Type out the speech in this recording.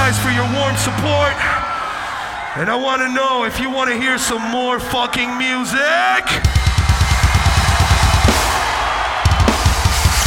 guys for your warm support. And I want to know if you want to hear some more fucking music.